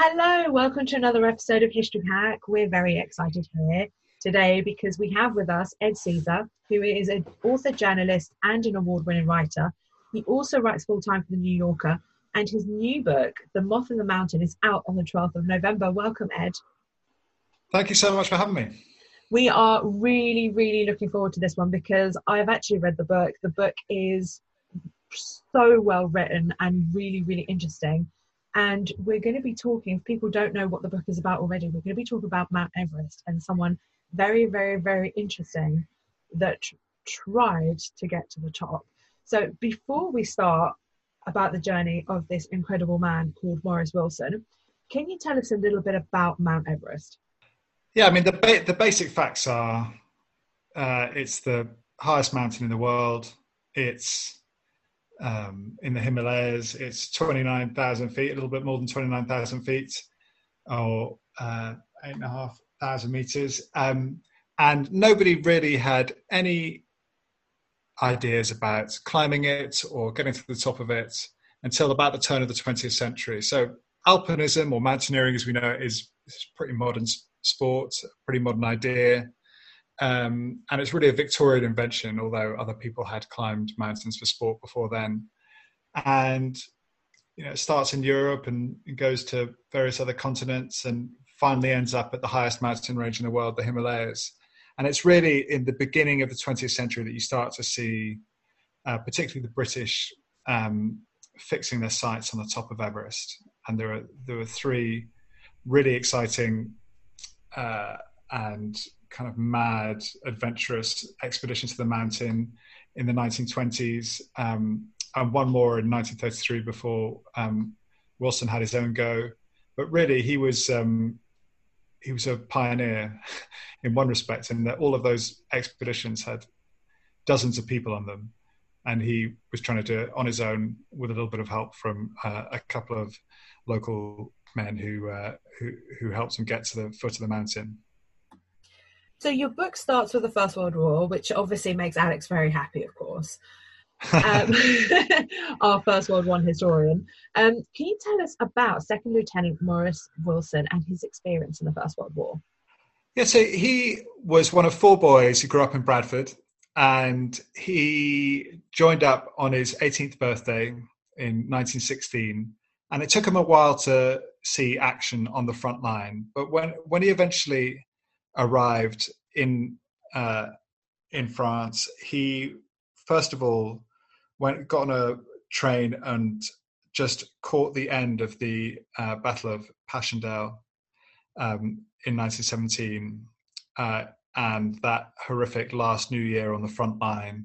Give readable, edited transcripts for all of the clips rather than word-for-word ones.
Hello, welcome to another episode of History Hack. We're very excited here today because we have with us Ed Caesar, who is an author, journalist, and an award-winning writer. He also writes full-time for The New Yorker, and his new book, The Moth and the Mountain, is out on the 12th of November. Welcome, Ed. Thank you so much for having me. We are really looking forward to this one because I've actually read the book. The book is so well written and really interesting. And we're going to be talking, if people don't know what the book is about already, we're going to be talking about Mount Everest and someone very interesting that tried to get to the top. So before we start about the journey of this incredible man called Maurice Wilson, can you tell us a little bit about Mount Everest? Yeah, I mean, the basic facts are it's the highest mountain in the world. It's in the Himalayas. It's 29,000 feet, a little bit more than 29,000 feet, or 8,500 meters. And nobody really had any ideas about climbing it or getting to the top of it until about the turn of the 20th century. So alpinism, or mountaineering as we know it, is pretty modern sport, a pretty modern idea. And it's really a Victorian invention, although other people had climbed mountains for sport before then. And it starts in Europe and goes to various other continents and finally ends up at the highest mountain range in the world, the Himalayas. And it's really in the beginning of the 20th century that you start to see, particularly the British, fixing their sights on the top of Everest. And there were three really exciting and kind of mad, adventurous expedition to the mountain in the 1920s, and one more in 1933 before Wilson had his own go. But really, he was a pioneer in one respect, in that all of those expeditions had dozens of people on them, and he was trying to do it on his own with a little bit of help from a couple of local men who helped him get to the foot of the mountain. So your book starts with the First World War, which obviously makes Alex very happy, of course. Our First World War historian. Can you tell us about Second Lieutenant Maurice Wilson and his experience in the First World War? Yeah, so he was one of four boys who grew up in Bradford, and he joined up on his 18th birthday in 1916. And it took him a while to see action on the front line. But when he eventually arrived in France, he first of all got on a train and just caught the end of the Battle of Passchendaele in 1917, and that horrific last New Year on the front line.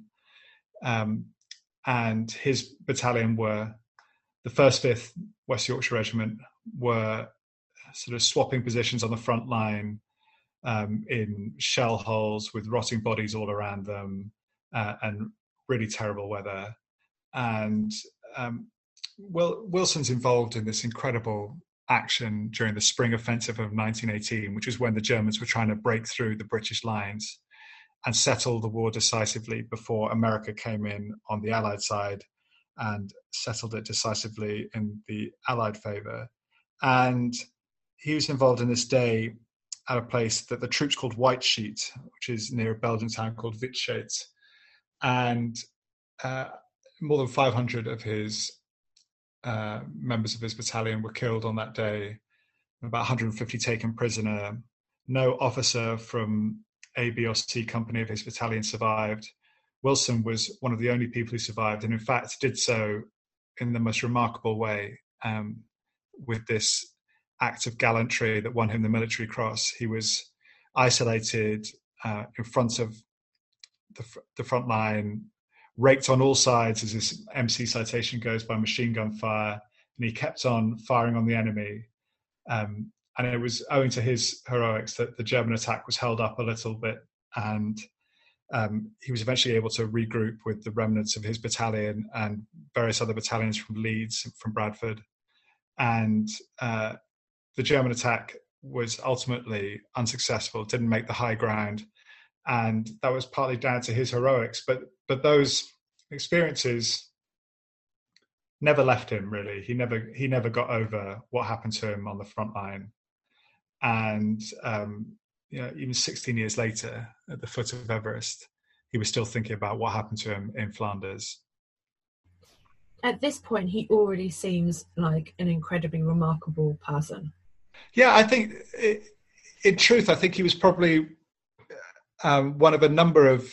And his battalion were the 1st 5th West Yorkshire Regiment, were sort of swapping positions on the front line in shell holes with rotting bodies all around them, and really terrible weather. And Wilson's involved in this incredible action during the Spring Offensive of 1918, which is when the Germans were trying to break through the British lines and settle the war decisively before America came in on the Allied side and settled it decisively in the Allied favour. And he was involved in this day at a place that the troops called White Sheet, which is near a Belgian town called Wytschaete. And more than 500 of his members of his battalion were killed on that day, about 150 taken prisoner. No officer from A, B, or C company of his battalion survived. Wilson was one of the only people who survived, and in fact did so in the most remarkable way, with this act of gallantry that won him the Military Cross. He was isolated in front of the front line, raked on all sides, as his MC citation goes, by machine gun fire, and he kept on firing on the enemy. And it was owing to his heroics that the German attack was held up a little bit, and he was eventually able to regroup with the remnants of his battalion and various other battalions from Leeds, from Bradford. And the German attack was ultimately unsuccessful, didn't make the high ground. And that was partly down to his heroics. But those experiences never left him really. He never got over what happened to him on the front line. And even 16 years later, at the foot of Everest, he was still thinking about what happened to him in Flanders. At this point, he already seems like an incredibly remarkable person. Yeah, I think, in truth, I think he was probably one of a number of,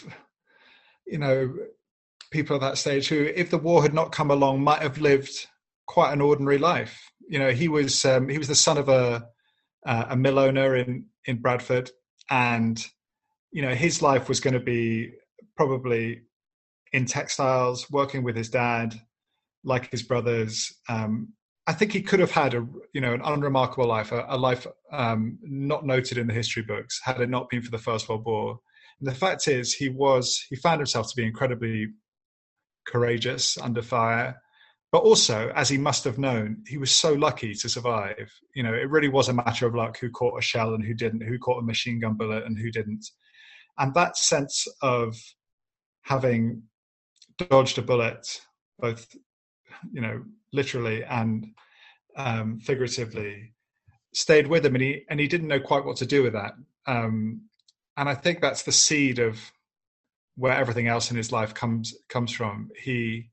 people at that stage who, if the war had not come along, might have lived quite an ordinary life. He was the son of a mill owner in Bradford, and his life was going to be probably in textiles, working with his dad, like his brothers. I think he could have had an unremarkable life, a life not noted in the history books, had it not been for the First World War. And the fact is, he found himself to be incredibly courageous under fire, but also, as he must have known, he was so lucky to survive. It really was a matter of luck who caught a shell and who didn't, who caught a machine gun bullet and who didn't. And that sense of having dodged a bullet, both, literally and figuratively, stayed with him, and he didn't know quite what to do with that. And I think that's the seed of where everything else in his life comes from. He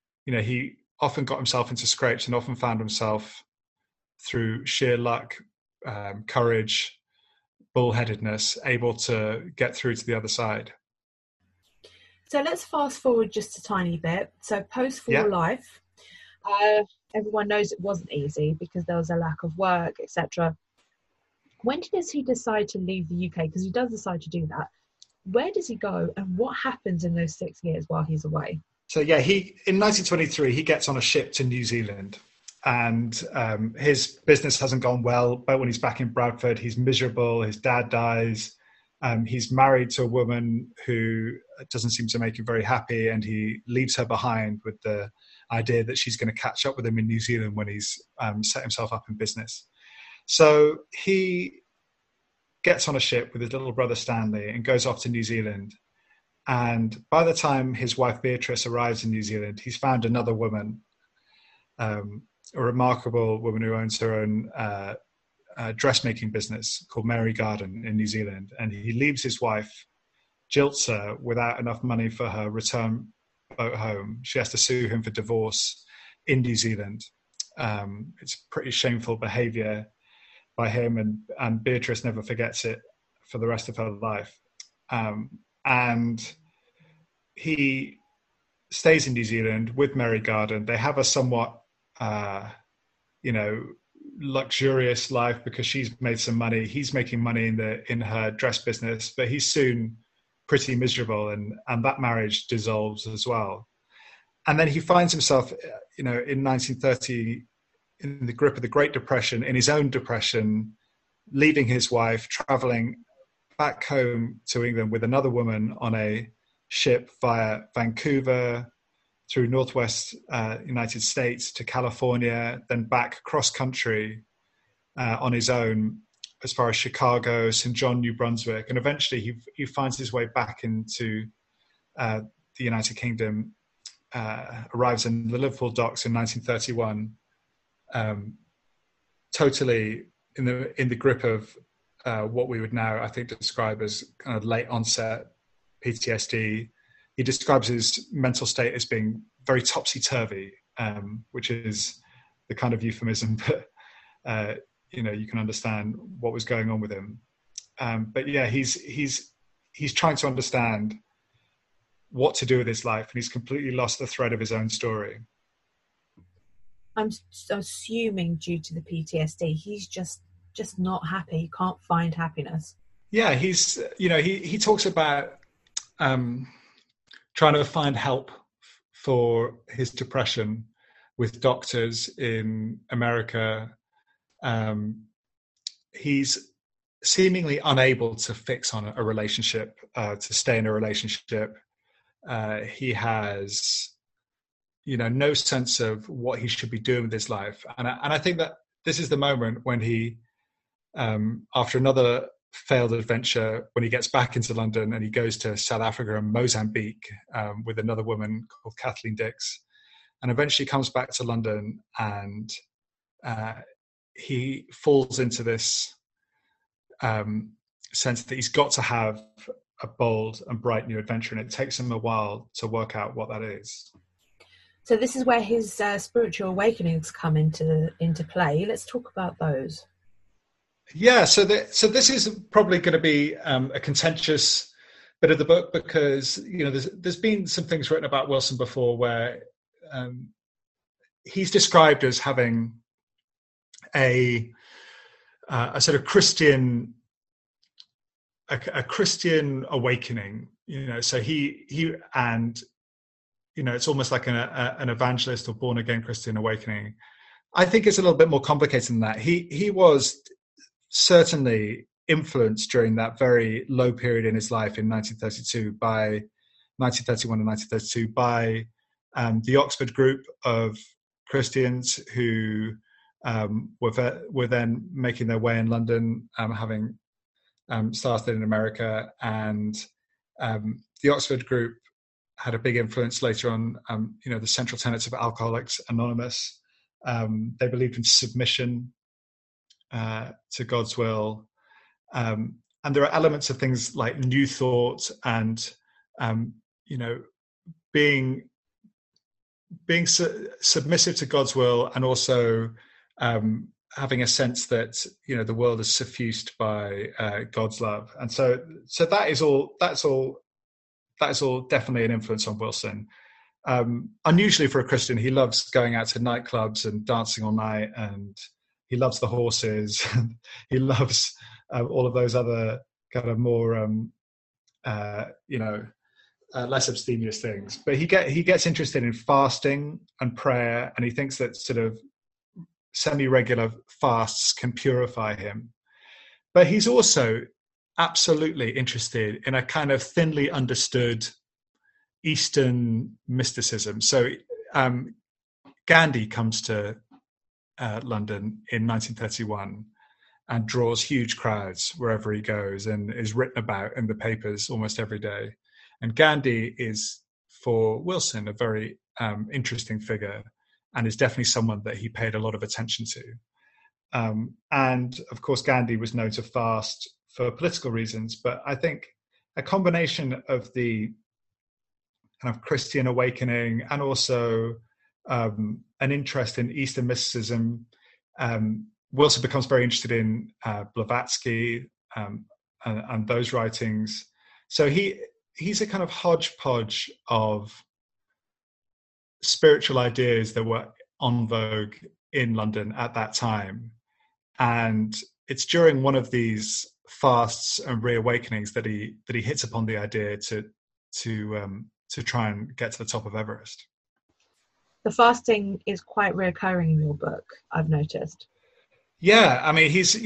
often got himself into scrapes and often found himself, through sheer luck, courage, bullheadedness, able to get through to the other side. So let's fast forward just a tiny bit. So post-war life, everyone knows it wasn't easy because there was a lack of work, etc. When does he decide to leave the UK? Because he does decide to do that. Where does he go, and what happens in those 6 years while he's away? So in 1923, he gets on a ship to New Zealand, and his business hasn't gone well. But when he's back in Bradford, he's miserable. His dad dies. He's married to a woman who doesn't seem to make him very happy, and he leaves her behind with the idea that she's going to catch up with him in New Zealand when he's set himself up in business. So he gets on a ship with his little brother Stanley and goes off to New Zealand. And by the time his wife Beatrice arrives in New Zealand, he's found another woman, a remarkable woman who owns her own dressmaking business called Mary Garden in New Zealand. And he leaves his wife, jilts her without enough money for her return boat home. She has to sue him for divorce in New Zealand. It's pretty shameful behavior by him, and Beatrice never forgets it for the rest of her life. And he stays in New Zealand with Mary Garden. They have a somewhat, luxurious life because she's made some money. He's making money in her dress business, but he's soon pretty miserable, and that marriage dissolves as well. And then he finds himself, in 1930, in the grip of the Great Depression, in his own depression, leaving his wife, traveling back home to England with another woman on a ship via Vancouver, through Northwest United States to California, then back cross country on his own as far as Chicago, St. John, New Brunswick. And eventually he finds his way back into the United Kingdom, arrives in the Liverpool docks in 1931, totally in the grip of what we would now, I think, describe as kind of late onset PTSD. He describes his mental state as being very topsy-turvy, which is the kind of euphemism, but you can understand what was going on with him. But yeah, he's trying to understand what to do with his life, and he's completely lost the thread of his own story. I'm assuming due to the PTSD, he's just not happy. He can't find happiness. Yeah, he's he talks about trying to find help for his depression with doctors in America. He's seemingly unable to fix on a relationship, to stay in a relationship. He has, no sense of what he should be doing with his life. And I think that this is the moment when he, after another failed adventure, when he gets back into London and he goes to South Africa and Mozambique with another woman called Kathleen Dix, and eventually comes back to London, and he falls into this sense that he's got to have a bold and bright new adventure, and it takes him a while to work out what that is. So this is where his spiritual awakenings come into play. Let's talk about those. Yeah, so this is probably going to be a contentious bit of the book, because there's been some things written about Wilson before where he's described as having a sort of Christian awakening. So he and it's almost like an evangelist or born again Christian awakening. I think it's a little bit more complicated than that. He was certainly influenced during that very low period in his life in 1931 and 1932 by the Oxford group of Christians who were then making their way in London, having started in America, and the Oxford group had a big influence later on. The central tenets of Alcoholics Anonymous. They believed in submission to God's will, and there are elements of things like New Thought and being submissive to God's will, and also having a sense that the world is suffused by God's love. And so that's all definitely an influence on Wilson. Unusually for a Christian, he loves going out to nightclubs and dancing all night, and he loves the horses. He loves all of those other kind of more less abstemious things. But he gets interested in fasting and prayer, and he thinks that sort of semi-regular fasts can purify him. But he's also absolutely interested in a kind of thinly understood Eastern mysticism. So Gandhi comes to London in 1931 and draws huge crowds wherever he goes, and is written about in the papers almost every day. And Gandhi is, for Wilson, a very interesting figure, and is definitely someone that he paid a lot of attention to. And of course, Gandhi was known to fast for political reasons, but I think a combination of the kind of Christian awakening and also an interest in Eastern mysticism, Wilson becomes very interested in Blavatsky and those writings. So he's a kind of hodgepodge of spiritual ideas that were en vogue in London at that time. And it's during one of these fasts and reawakenings that he hits upon the idea to try and get to the top of Everest. The fasting is quite reoccurring in your book, I've noticed. Yeah, I mean, he's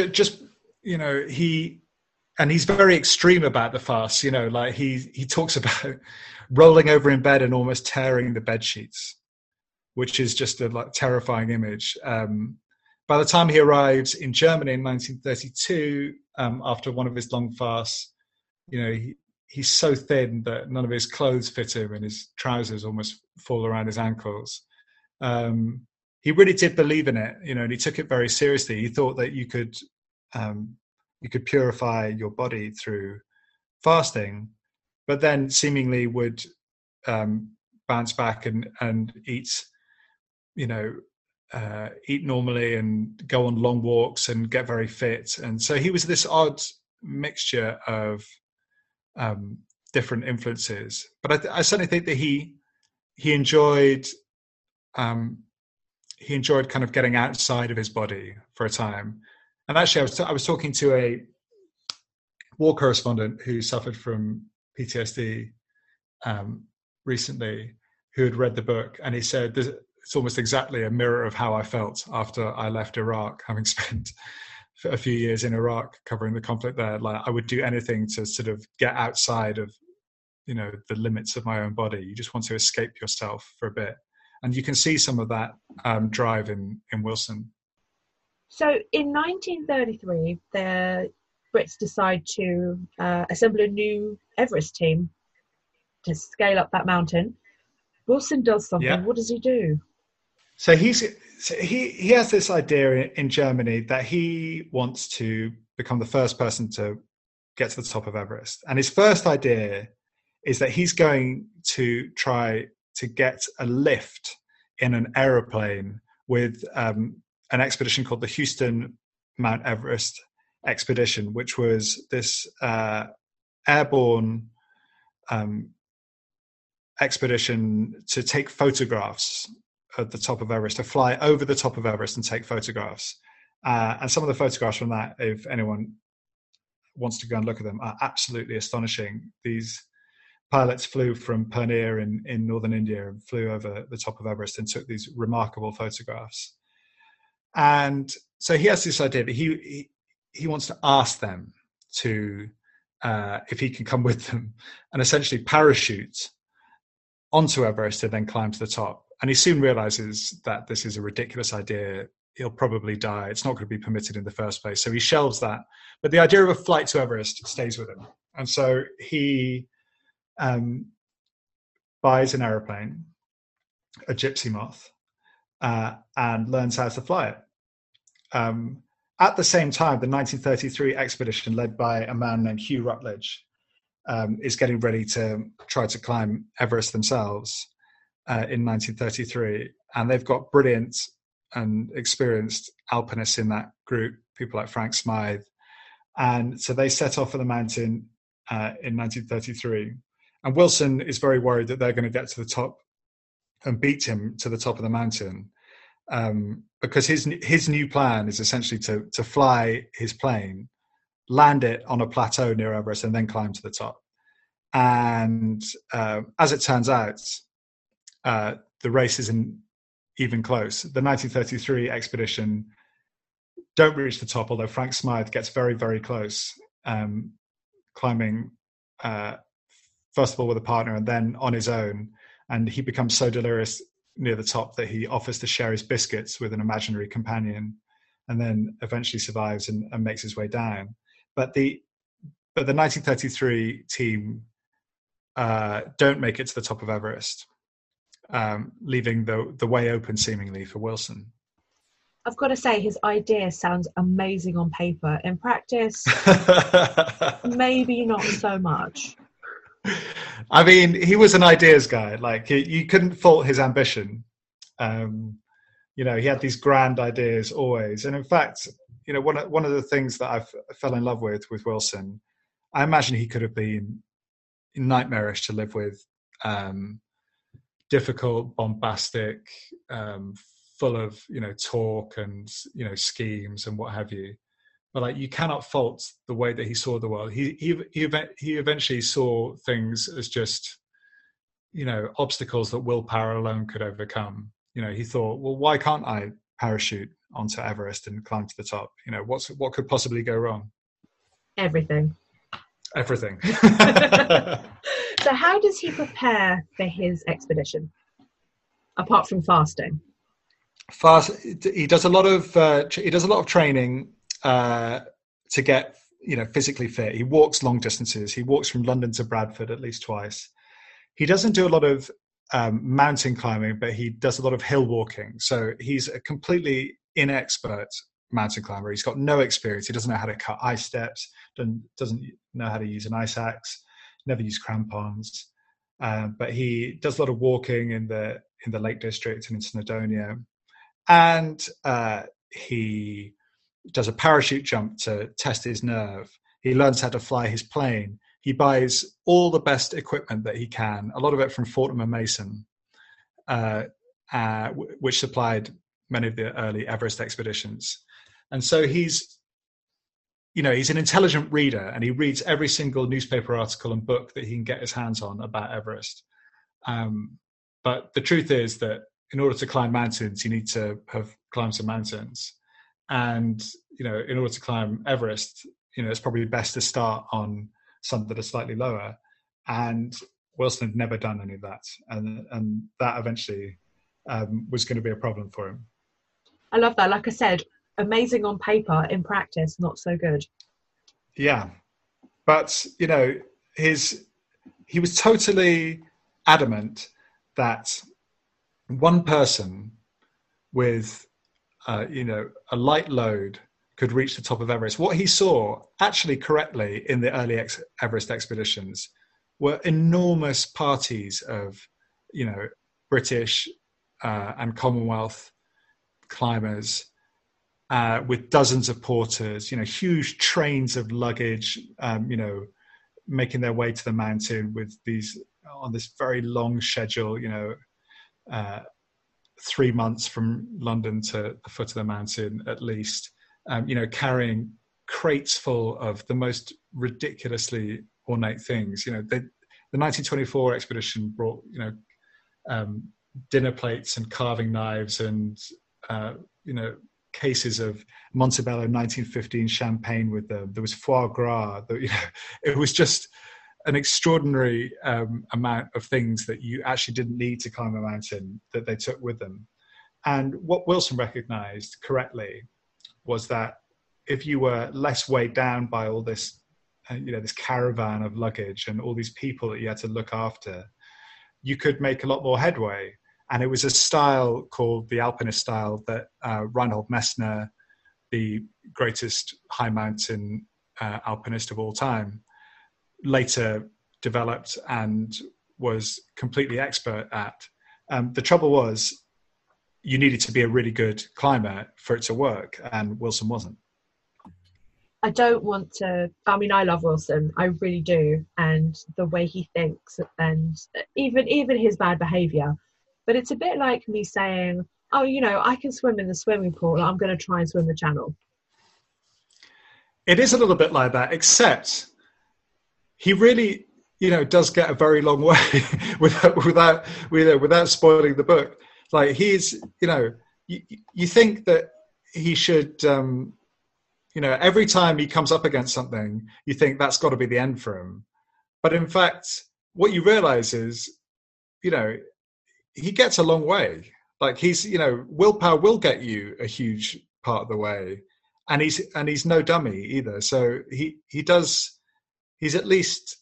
he's very extreme about the fast. Like he talks about rolling over in bed and almost tearing the bed sheets, which is just a terrifying image. By the time he arrived in Germany in 1932, after one of his long fasts, he's so thin that none of his clothes fit him, and his trousers almost fall around his ankles. He really did believe in it, and he took it very seriously. He thought that you could purify your body through fasting, but then seemingly would bounce back and eat normally and go on long walks and get very fit. And so he was this odd mixture of different influences. But I certainly think that he enjoyed kind of getting outside of his body for a time. And actually, I was talking to a war correspondent who suffered from PTSD recently, who had read the book, and he said it's almost exactly a mirror of how I felt after I left Iraq, having spent a few years in Iraq covering the conflict there. Like, I would do anything to sort of get outside of the limits of my own body. You just want to escape yourself for a bit, and you can see some of that drive in Wilson. So in 1933, the Brits decide to assemble a new Everest team to scale up that mountain. Wilson does something. Yeah. What does he do? So he has this idea in Germany that he wants to become the first person to get to the top of Everest. And his first idea is that he's going to try to get a lift in an aeroplane with an expedition called the Houston Mount Everest expedition, which was this airborne expedition to take photographs at the top of Everest, to fly over the top of Everest and take photographs. And some of the photographs from that, if anyone wants to go and look at them, are absolutely astonishing. These pilots flew from Purnia in northern India and flew over the top of Everest and took these remarkable photographs. And so he has this idea that he wants to ask them to, if he can come with them and essentially parachute onto Everest and then climb to the top. And he soon realizes that this is a ridiculous idea. He'll probably die. It's not going to be permitted in the first place. So he shelves that. But the idea of a flight to Everest stays with him. And so he buys an aeroplane, a Gypsy Moth, and learns how to fly it. At the same time, the 1933 expedition led by a man named Hugh Rutledge is getting ready to try to climb Everest themselves in 1933. And they've got brilliant and experienced alpinists in that group, people like Frank Smythe. And so they set off for the mountain in 1933. And Wilson is very worried that they're going to get to the top and beat him to the top of the mountain, because his new plan is essentially to fly his plane, land it on a plateau near Everest, and then climb to the top. And as it turns out, the race isn't even close. The 1933 expedition don't reach the top, although Frank Smythe gets very, very close, climbing first of all with a partner and then on his own. And he becomes so delirious near the top that he offers to share his biscuits with an imaginary companion, and then eventually survives and makes his way down. But the 1933 team don't make it to the top of Everest, leaving the way open seemingly for Wilson. I've got to say, his idea sounds amazing on paper. In practice, maybe not so much. I mean, he was an ideas guy. Like, you couldn't fault his ambition. He had these grand ideas always. And in fact, one of the things that I fell in love with Wilson, I imagine he could have been nightmarish to live with, difficult, bombastic, full of talk and schemes and what have you. But like, you cannot fault the way that he saw the world. He eventually saw things as just obstacles that willpower alone could overcome. He thought, well, why can't I parachute onto Everest and climb to the top? What could possibly go wrong? Everything. So how does he prepare for his expedition, apart from fasting? He does a lot of training to get physically fit. He walks long distances. He walks from London to Bradford at least twice. He doesn't do a lot of mountain climbing, but he does a lot of hill walking. So he's a completely inexpert mountain climber. He's got no experience. He doesn't know how to cut ice steps, doesn't know how to use an ice axe, never used crampons. But he does a lot of walking in the Lake District and in Snowdonia. And he does a parachute jump to test his nerve. He learns how to fly his plane. He buys all the best equipment that he can, a lot of it from Fortnum and Mason, which supplied many of the early Everest expeditions. And so he's an intelligent reader, and he reads every single newspaper article and book that he can get his hands on about Everest. But the truth is that in order to climb mountains, you need to have climbed some mountains. And, in order to climb Everest, it's probably best to start on some that are slightly lower. And Wilson had never done any of that. And that eventually was going to be a problem for him. I love that. Like I said, amazing on paper, in practice, not so good. Yeah. But, he was totally adamant that one person with a light load could reach the top of Everest. What he saw, actually correctly, in the early Everest expeditions were enormous parties of, British and Commonwealth climbers with dozens of porters, huge trains of luggage, making their way to the mountain on this very long schedule, 3 months from London to the foot of the mountain at least, carrying crates full of the most ridiculously ornate things. The 1924 expedition brought, dinner plates and carving knives and, cases of Montebello 1915 champagne with them. There was foie gras. It was just an extraordinary amount of things that you actually didn't need to climb a mountain that they took with them. And what Wilson recognized correctly was that if you were less weighed down by all this, this caravan of luggage and all these people that you had to look after, you could make a lot more headway. And it was a style called the Alpinist style that Reinhold Messner, the greatest high mountain alpinist of all time, later developed and was completely expert at. The trouble was, you needed to be a really good climber for it to work, and Wilson wasn't. I love Wilson, I really do, and the way he thinks, and even his bad behaviour. But it's a bit like me saying, I can swim in the swimming pool, I'm going to try and swim the channel. It is a little bit like that, except he really, does get a very long way without spoiling the book. Like he's, you think that he should, every time he comes up against something, you think that's got to be the end for him. But in fact, what you realize is, he gets a long way. Like he's, willpower will get you a huge part of the way, and he's no dummy either. So he's at least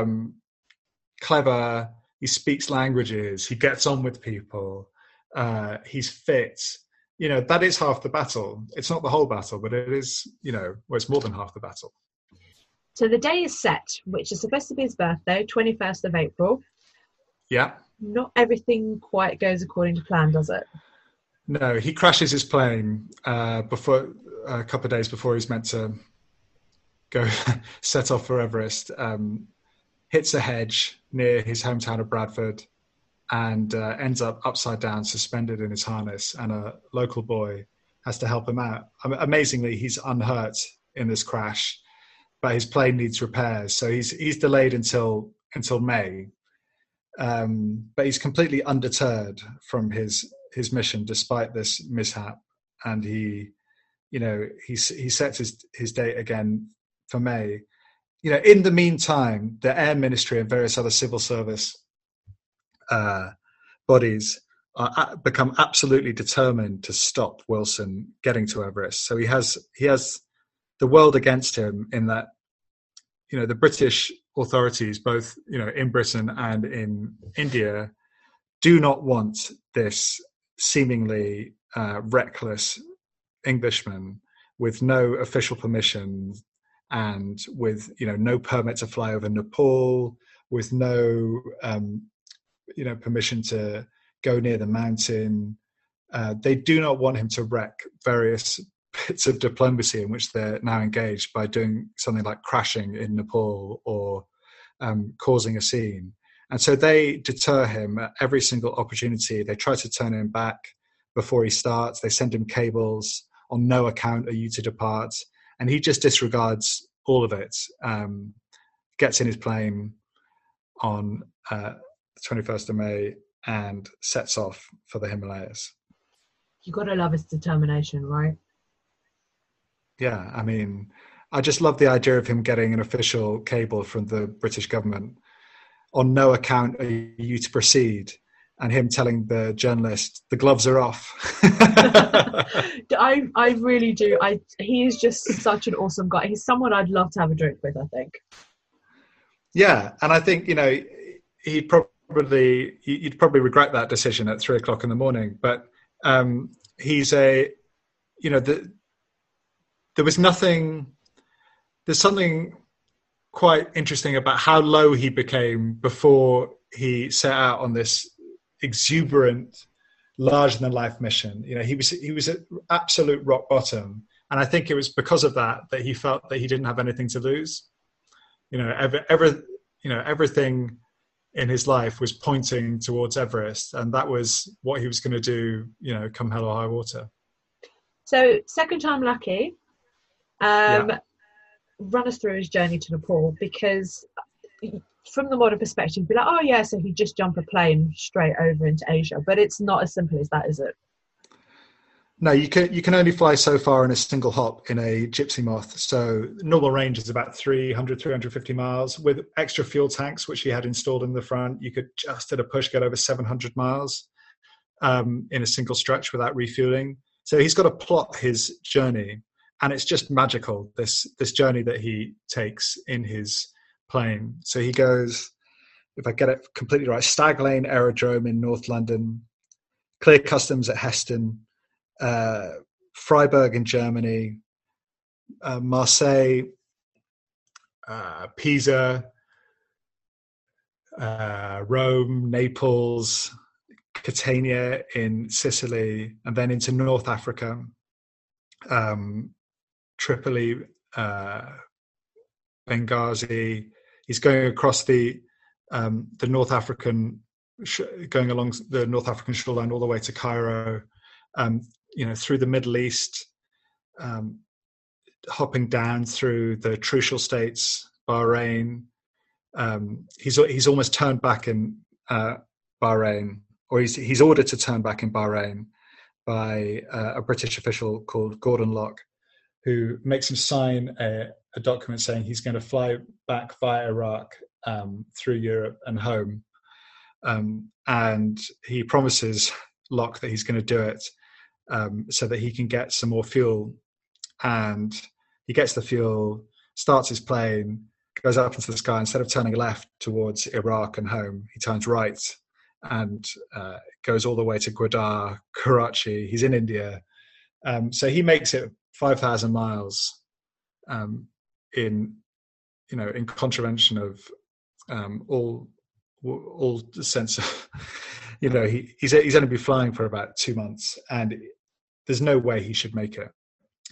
clever. He speaks languages. He gets on with people. He's fit. That is half the battle. It's not the whole battle, but it is, it's more than half the battle. So the day is set, which is supposed to be his birthday, 21st of April. Yeah. Not everything quite goes according to plan, does it? No, he crashes his plane before a couple of days before he's meant to go set off for Everest. Hits a hedge near his hometown of Bradford and ends up upside down, suspended in his harness, and a local boy has to help him out. Amazingly, he's unhurt in this crash, but his plane needs repairs, so he's delayed until May. But he's completely undeterred from his mission despite this mishap, and he sets his date again for May. In the meantime, the Air Ministry and various other civil service bodies become absolutely determined to stop Wilson getting to Everest. So he has the world against him in that, the British authorities, both, in Britain and in India, do not want this seemingly reckless Englishman with no official permission and with, no permit to fly over Nepal, with no, permission to go near the mountain. They do not want him to wreck various bits of diplomacy in which they're now engaged by doing something like crashing in Nepal or causing a scene. And so they deter him at every single opportunity. They try to turn him back before he starts. They send him cables. On no account are you to depart. And he just disregards all of it, gets in his plane on the 21st of May and sets off for the Himalayas. You've got to love his determination, right? Yeah, I just love the idea of him getting an official cable from the British government. On no account are you to proceed, and him telling the journalist the gloves are off. I really do. He is just such an awesome guy. He's someone I'd love to have a drink with, I think. Yeah, and I think he'd probably you'd probably regret that decision at 3 o'clock in the morning. But he's a, there was nothing. There's something quite interesting about how low he became before he set out on this exuberant, larger than life mission. He was at absolute rock bottom, and I think it was because of that he felt that he didn't have anything to lose. Everything in his life was pointing towards Everest, and that was what he was going to do, come hell or high water. So, second time lucky. Run us through his journey to Nepal, because from the modern perspective, you'd be like, oh yeah, so he'd just jump a plane straight over into Asia, but it's not as simple as that, is it? No, you can only fly so far in a single hop in a Gypsy Moth. So normal range is about 350 miles. With extra fuel tanks, which he had installed in the front, you could just at a push get over 700 miles in a single stretch without refueling. So he's got to plot his journey, and it's just magical, this journey that he takes in his plane. So he goes, if I get it completely right, Stag Lane Aerodrome in North London, clear customs at Heston, Freiburg in Germany, Marseille, Pisa, Rome, Naples, Catania in Sicily, and then into North Africa, Tripoli, Benghazi. He's going across the North African, going along the North African shoreline all the way to Cairo. Through the Middle East, hopping down through the Trucial states, Bahrain. He's almost turned back in Bahrain, or he's ordered to turn back in Bahrain by a British official called Gordon Locke, who makes him sign a document saying he's going to fly back via Iraq through Europe and home. And he promises Locke that he's going to do it so that he can get some more fuel. And he gets the fuel, starts his plane, goes up into the sky. Instead of turning left towards Iraq and home, he turns right and goes all the way to Gwadar, Karachi. He's in India. So he makes it 5,000 miles in contravention of all sense of, he's only been flying for about 2 months, and there's no way he should make it.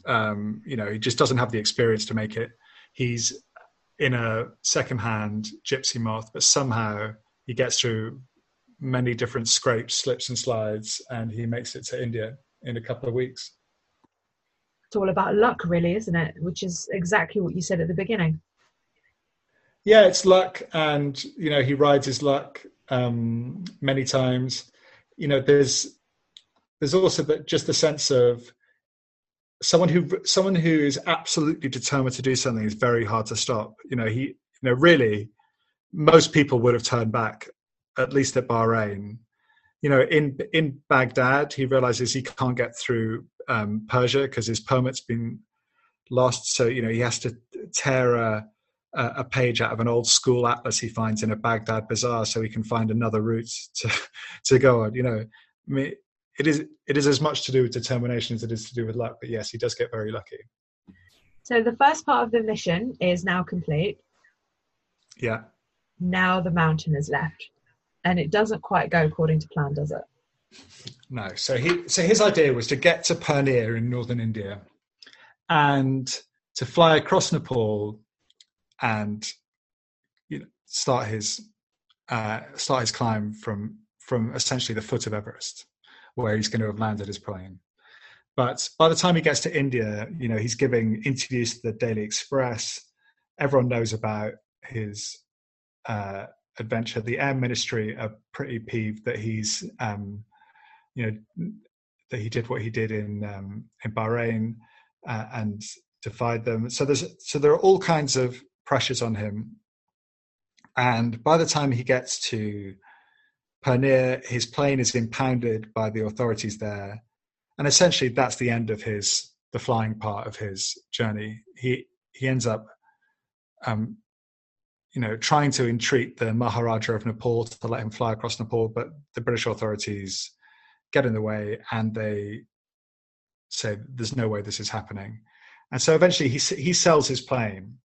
He just doesn't have the experience to make it. He's in a second-hand Gypsy Moth, but somehow he gets through many different scrapes, slips and slides, and he makes it to India in a couple of weeks. It's all about luck, really, isn't it? Which is exactly what you said at the beginning. Yeah, it's luck, and he rides his luck many times. There's also just the sense of someone who is absolutely determined to do something is very hard to stop. Really, most people would have turned back, at least at Bahrain. In Baghdad, he realizes he can't get through Persia because his permit's been lost. So he has to tear a page out of an old school atlas he finds in a Baghdad bazaar so he can find another route to go on. It is as much to do with determination as it is to do with luck. But yes, he does get very lucky. So the first part of the mission is now complete. Yeah. Now the mountain is left. And it doesn't quite go according to plan, does it? No. So his idea was to get to Purnea in northern India and to fly across Nepal and start his climb from essentially the foot of Everest, where he's going to have landed his plane. But by the time he gets to India, he's giving interviews to the Daily Express. Everyone knows about his adventure. The Air Ministry are pretty peeved that he's, that he did what he did in Bahrain and defied them. So there are all kinds of pressures on him. And by the time he gets to Purnea, his plane is impounded by the authorities there, and essentially that's the end of the flying part of his journey. He ends up, trying to entreat the Maharaja of Nepal to let him fly across Nepal, but the British authorities get in the way and they say there's no way this is happening. And so eventually he sells his plane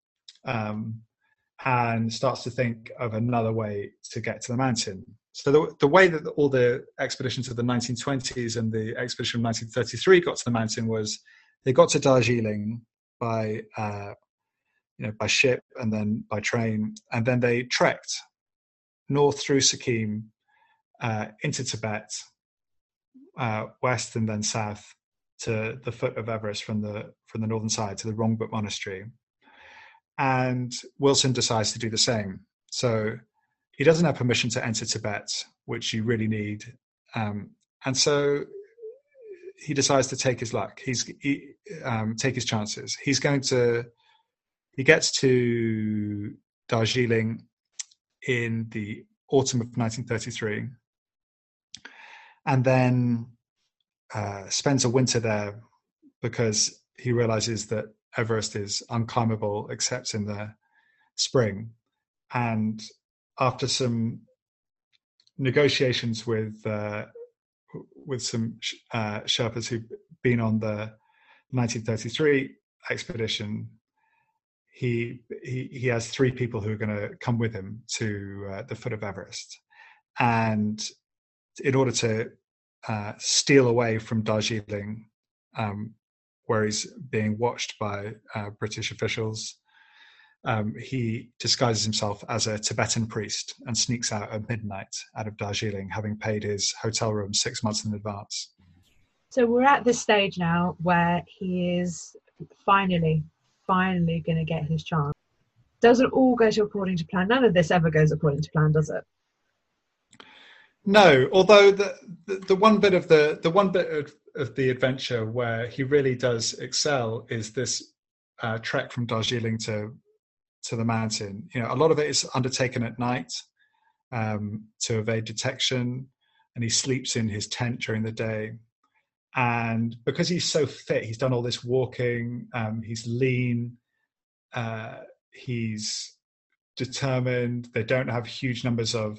and starts to think of another way to get to the mountain. So the way that all the expeditions of the 1920s and the expedition of 1933 got to the mountain was they got to Darjeeling by ship and then by train, and then they trekked north through Sikkim into Tibet, west and then south to the foot of Everest from the northern side to the Rongbuk Monastery. And Wilson decides to do the same. So he doesn't have permission to enter Tibet, which you really need. And so he decides to take his luck. Take his chances. He gets to Darjeeling in the autumn of 1933, and then spends a winter there because he realizes that Everest is unclimbable except in the spring. And after some negotiations with some Sherpas who've been on the 1933 expedition, he has 3 people who are going to come with him to the foot of Everest. And in order to steal away from Darjeeling, where he's being watched by British officials, he disguises himself as a Tibetan priest and sneaks out at midnight out of Darjeeling, having paid his hotel room 6 months in advance. So we're at this stage now where he is finally going to get his chance. Doesn't all go according to plan. None of this ever goes according to plan, does it? No, although the one bit of the adventure where he really does excel is this trek from Darjeeling to the mountain. A lot of it is undertaken at night to evade detection, and he sleeps in his tent during the day. And because he's so fit, he's done all this walking. He's lean. He's determined. They don't have huge numbers of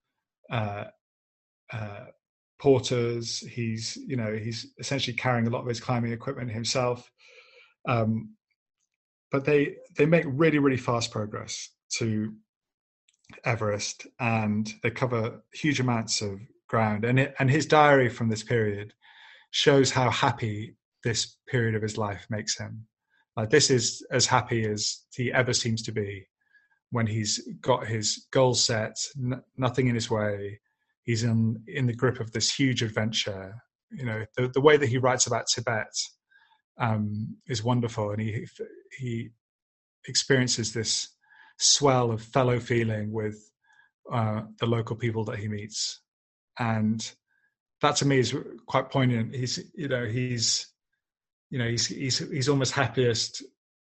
porters. He's essentially carrying a lot of his climbing equipment himself. But they make really, really fast progress to Everest, and they cover huge amounts of ground. And his diary from this period shows how happy this period of his life makes him. Like, this is as happy as he ever seems to be when he's got his goals set, nothing in his way. He's in the grip of this huge adventure. The way that he writes about Tibet is wonderful, and he experiences this swell of fellow feeling with the local people that he meets, and that to me is quite poignant. He's almost happiest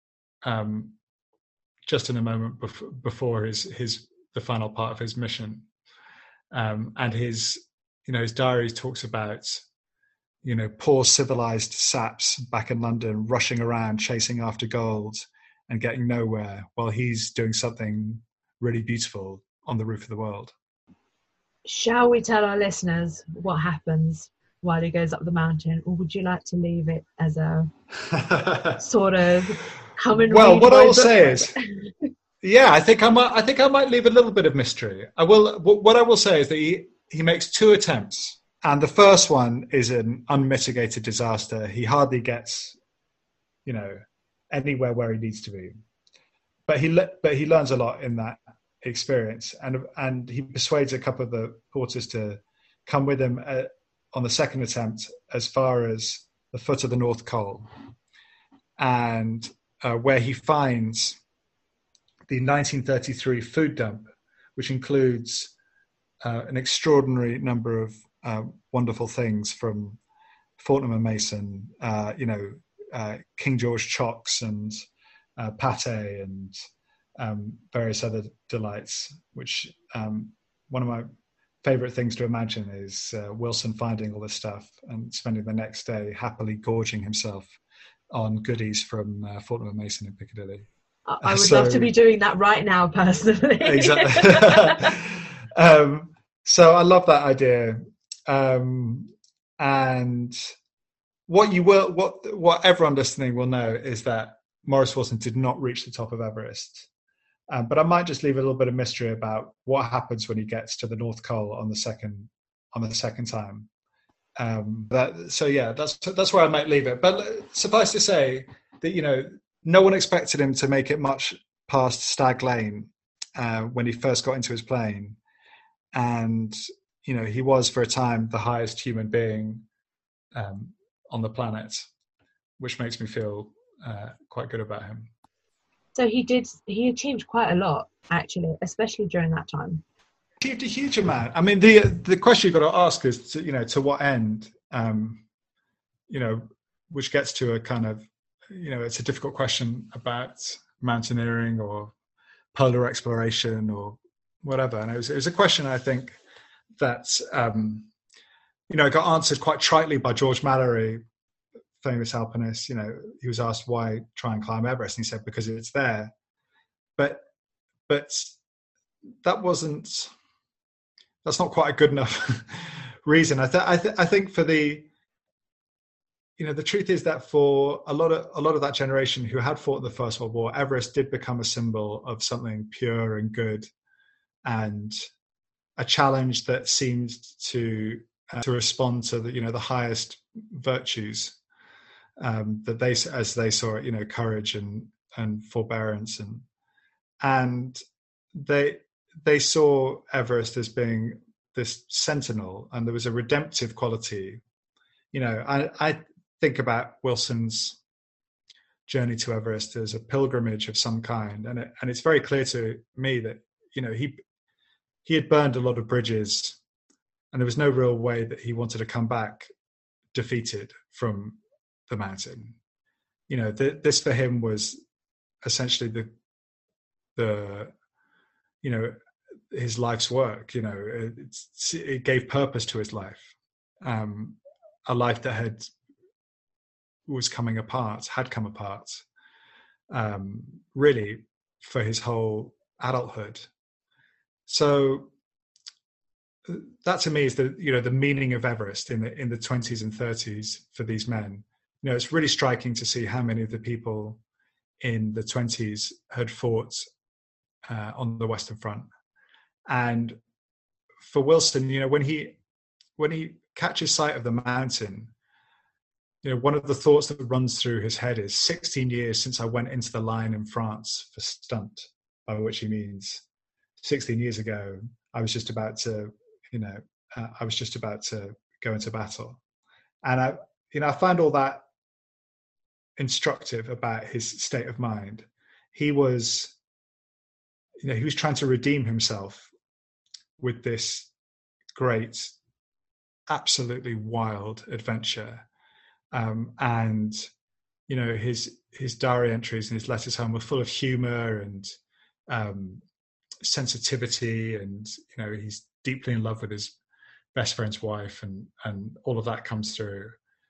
just in a moment before the final part of his mission. And his diary talks about, poor civilized saps back in London rushing around chasing after gold and getting nowhere while he's doing something really beautiful on the roof of the world. Shall we tell our listeners what happens while he goes up the mountain, or would you like to leave it as a sort of come and well, read what I will book? say is, yeah, I think I might leave a little bit of mystery. I will. What I will say is that he makes 2 attempts, and the first one is an unmitigated disaster. He hardly gets, anywhere where he needs to be, but he learns a lot in that experience, and he persuades a couple of the porters to come with him on the second attempt as far as the foot of the North Col, and where he finds the 1933 food dump, which includes an extraordinary number of wonderful things from Fortnum and Mason, King George chocks and pate and various other delights, which one of my favorite things to imagine is Wilson finding all this stuff and spending the next day happily gorging himself on goodies from Fortnum and Mason in Piccadilly. I would love to So be doing that right now, personally. exactly. So I love that idea. And what everyone listening will know is that Maurice Wilson did not reach the top of Everest. But I might just leave a little bit of mystery about what happens when he gets to the North Cole on the second time. That's where I might leave it. But suffice to say that no one expected him to make it much past Stag Lane when he first got into his plane, and he was for a time the highest human being on the planet, which makes me feel quite good about him. So he achieved quite a lot, actually, especially during that time. Achieved a huge amount. I mean, the question you've got to ask is, to what end? Which gets to a kind of, it's a difficult question about mountaineering or polar exploration or whatever. And it was a question, I think, that got answered quite tritely by George Mallory, famous alpinist. He was asked why try and climb Everest, and he said because it's there. But that's not quite a good enough reason. I think for the truth is that for a lot of that generation who had fought in the First World War, Everest did become a symbol of something pure and good, and a challenge that seemed to respond to the highest virtues that as they saw it, courage and forbearance, and they saw Everest as being this sentinel, and there was a redemptive quality. I think about Wilson's journey to Everest as a pilgrimage of some kind, and it's very clear to me that he had burned a lot of bridges, and there was no real way that he wanted to come back defeated from the mountain. This for him was essentially his life's work. It gave purpose to his life, a life that had come apart, really, for his whole adulthood. So that to me is the meaning of Everest in the 20s and 30s for these men. It's really striking to see how many of the people in the 20s had fought on the Western Front. And for Wilson, when he catches sight of the mountain, one of the thoughts that runs through his head is 16 years since I went into the line in France for stunt, by which he means 16 years ago, I was just about to go into battle. And I find all that instructive about his state of mind. He was trying to redeem himself with this great, absolutely wild adventure. And his diary entries and his letters home were full of humor and sensitivity, and he's deeply in love with his best friend's wife, and all of that comes through.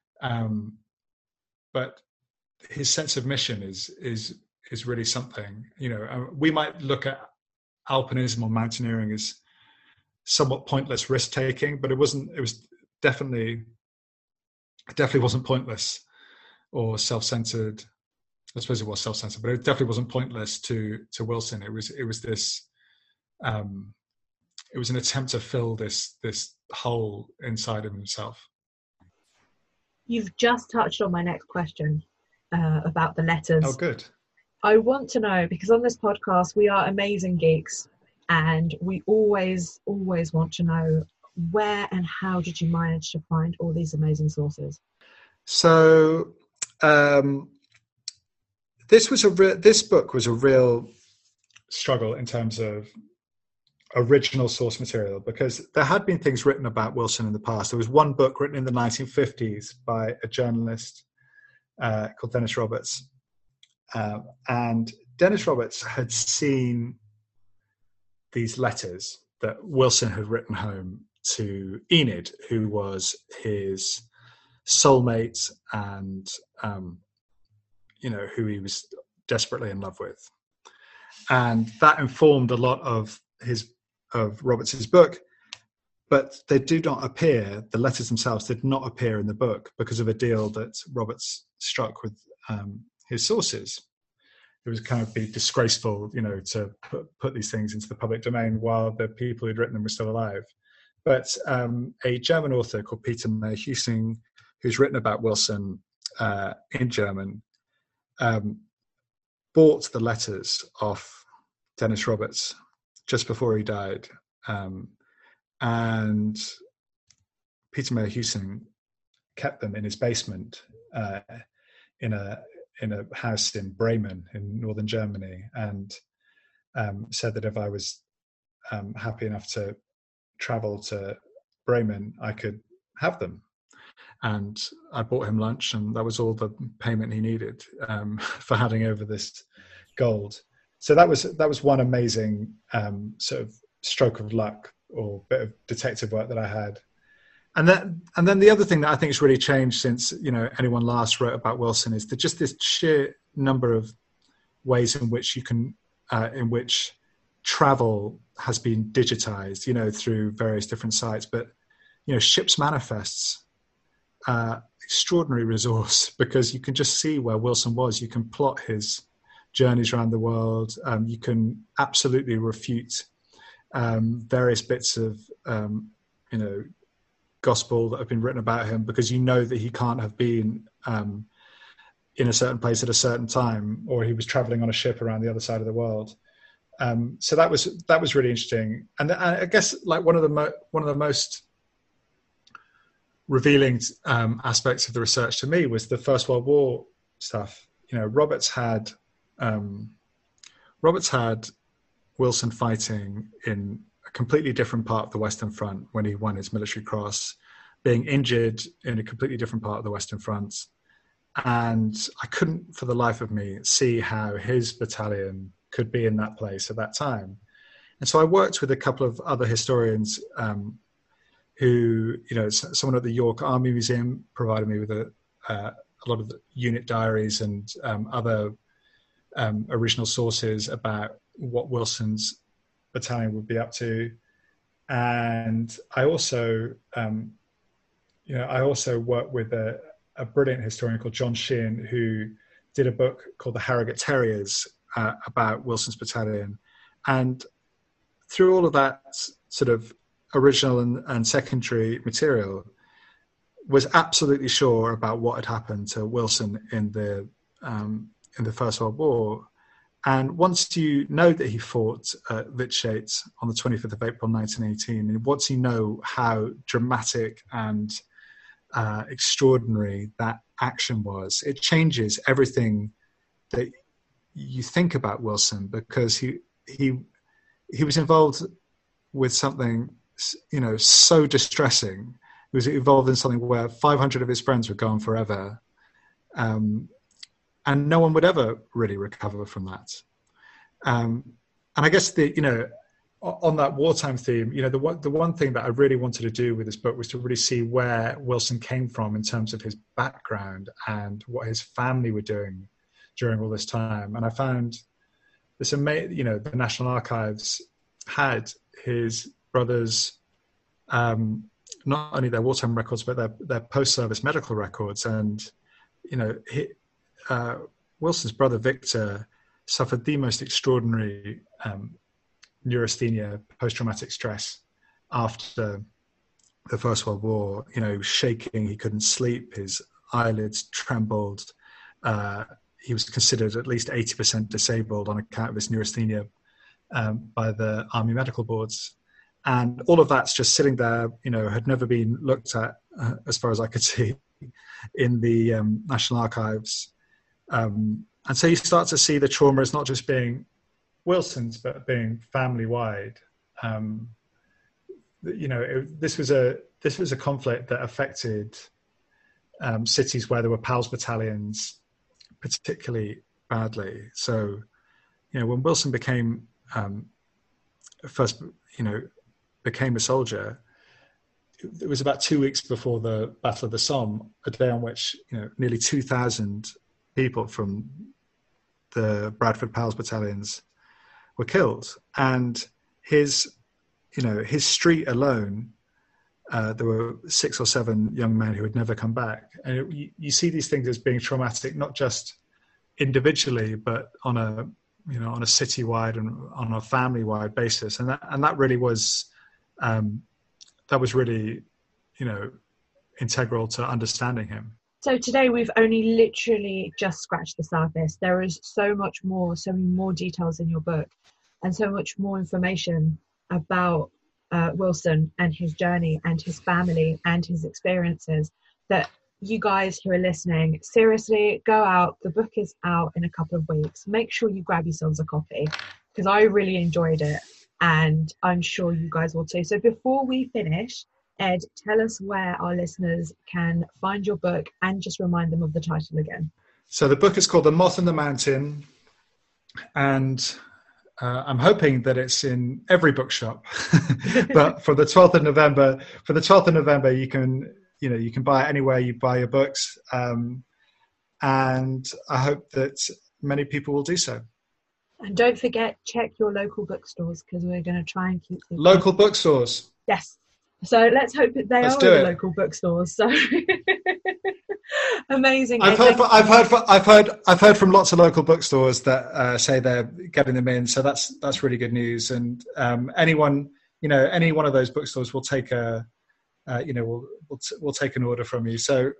But his sense of mission is really something. We might look at alpinism or mountaineering as somewhat pointless risk taking, but it definitely wasn't pointless or self-centered. I suppose it was self-centered, but it definitely wasn't pointless to Wilson. It was this. It was an attempt to fill this hole inside of himself. You've just touched on my next question about the letters. Oh, good. I want to know, because on this podcast we are amazing geeks, and we always want to know, where and how did you manage to find all these amazing sources? So this book was a real struggle in terms of original source material, because there had been things written about Wilson in the past. There was one book written in the 1950s by a journalist called Dennis Roberts, and Dennis Roberts had seen these letters that Wilson had written home to Enid, who was his soulmate and who he was desperately in love with. and that informed a lot of Roberts's book. But they do not appear. The letters themselves did not appear in the book because of a deal that Roberts struck with his sources. It was kind of be disgraceful, to put these things into the public domain while the people who'd written them were still alive. But a German author called Peter Meyer-Husing, who's written about Wilson in German, bought the letters off Dennis Roberts just before he died. And Peter Meyer-Husing kept them in his basement in a house in Bremen in northern Germany, and said that if I was happy enough to travel to Bremen, I could have them. And I bought him lunch, and that was all the payment he needed for handing over this gold. So that was one amazing sort of stroke of luck or bit of detective work that I had. And then the other thing that I think has really changed since anyone last wrote about Wilson is that just this sheer number of ways in which you can in which travel has been digitized, through various different sites. But ships manifests, extraordinary resource, because you can just see where Wilson was. You can plot his journeys around the world. You can absolutely refute various bits of gospel that have been written about him, because that he can't have been in a certain place at a certain time, or he was traveling on a ship around the other side of the world. So that was really interesting. And I guess like one of the most revealing aspects of the research to me was the First World War stuff. Roberts had Wilson fighting in a completely different part of the Western Front when he won his Military Cross, being injured in a completely different part of the Western Front. And I couldn't for the life of me see how his battalion could be in that place at that time. And so I worked with a couple of other historians who, someone at the York Army Museum provided me with a lot of the unit diaries and other original sources about what Wilson's battalion would be up to. And I also, worked with a brilliant historian called John Sheehan, who did a book called The Harrogate Terriers about Wilson's battalion. And through all of that sort of original and secondary material, was absolutely sure about what had happened to Wilson in the First World War. And once you know that he fought at Wytschaete on the 25th of April 1918, and once you know how dramatic and extraordinary that action was, it changes everything that you think about Wilson, because he was involved with something so distressing. He was involved in something where 500 of his friends were gone forever, and no one would ever really recover from that. And I guess on that wartime theme, the one thing that I really wanted to do with this book was to really see where Wilson came from in terms of his background and what his family were doing during all this time. And I found this amazing, the National Archives had his brothers, not only their wartime records, but their post-service medical records. And, Wilson's brother, Victor, suffered the most extraordinary neurasthenia, post-traumatic stress after the First World War. Shaking, he couldn't sleep, his eyelids trembled. He was considered at least 80% disabled on account of his neurasthenia by the Army medical boards. And all of that's just sitting there, had never been looked at, as far as I could see, in the National Archives. And so you start to see the trauma as not just being Wilson's, but being family-wide. This was a conflict that affected cities where there were PALS battalions particularly badly. So, when Wilson became became a soldier, it was about 2 weeks before the Battle of the Somme, a day on which nearly 2,000 people from the Bradford PALS battalions were killed. And his street alone, there were 6 or 7 young men who had never come back. And you see these things as being traumatic, not just individually, but on a citywide and on a family-wide basis. And that really was, really, integral to understanding him. So today we've only literally just scratched the surface. There is so much more, so many more details in your book, and so much more information about Wilson and his journey and his family and his experiences, that you guys who are listening, seriously, go out. The book is out in a couple of weeks. Make sure you grab yourselves a copy, because I really enjoyed it, and I'm sure you guys will too. So before we finish, Ed, tell us where our listeners can find your book, and just remind them of the title again. So the book is called The Moth and the Mountain, and I'm hoping that it's in every bookshop. But for the 12th of November, you can buy it anywhere you buy your books, and I hope that many people will do so. And don't forget, check your local bookstores, because we're going to try and keep them local bookstores. Yes. So let's hope that they are the local bookstores. So amazing. I've heard from lots of local bookstores that say they're getting them in. So that's really good news. And any one of those bookstores will take we'll take an order from you. So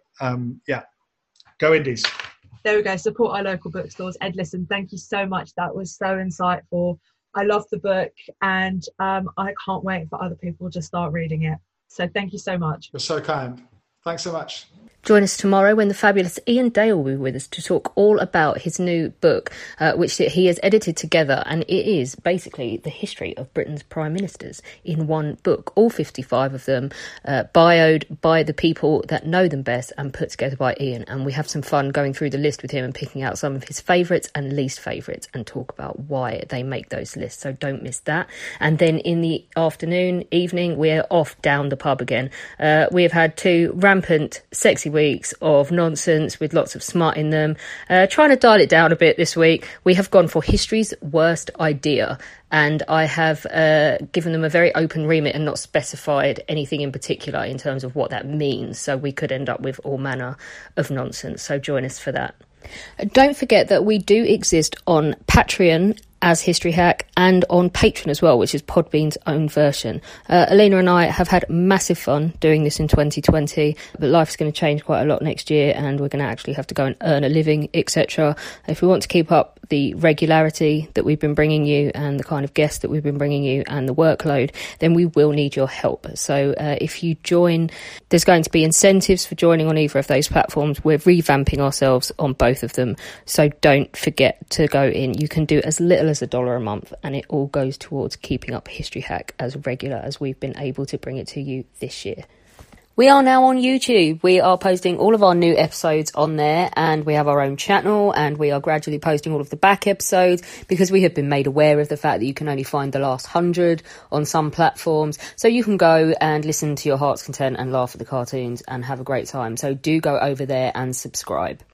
go Indies. There we go. Support our local bookstores. Ed, listen, thank you so much. That was so insightful. I love the book, and I can't wait for other people to start reading it. So thank you so much. You're so kind. Thanks so much. Join us tomorrow when the fabulous Ian Dale will be with us to talk all about his new book, which he has edited together. And it is basically the history of Britain's prime ministers in one book, all 55 of them, bioed by the people that know them best and put together by Ian. And we have some fun going through the list with him and picking out some of his favourites and least favourites, and talk about why they make those lists. So don't miss that. And then in the evening, we're off down the pub again. We have had 2 rampant, sexy weeks of nonsense with lots of smut in them. Trying to dial it down a bit this week. We have gone for history's worst idea, and I have given them a very open remit and not specified anything in particular in terms of what that means. So we could end up with all manner of nonsense. So join us for that. Don't forget that we do exist on Patreon as History Hack, and on Patreon as well, which is Podbean's own version. Alina and I have had massive fun doing this in 2020, but life's going to change quite a lot next year, and we're going to actually have to go and earn a living, etc. If we want to keep up the regularity that we've been bringing you, and the kind of guests that we've been bringing you, and the workload, then we will need your help. So if you join, there's going to be incentives for joining on either of those platforms. We're revamping ourselves on both of them, so don't forget to go in. You can do as little as $1 a month, and it all goes towards keeping up History Hack as regular as we've been able to bring it to you this year. We are now on YouTube. We are posting all of our new episodes on there, and we have our own channel, and we are gradually posting all of the back episodes, because we have been made aware of the fact that you can only find the last 100 on some platforms. So you can go and listen to your heart's content and laugh at the cartoons and have a great time. So do go over there and subscribe.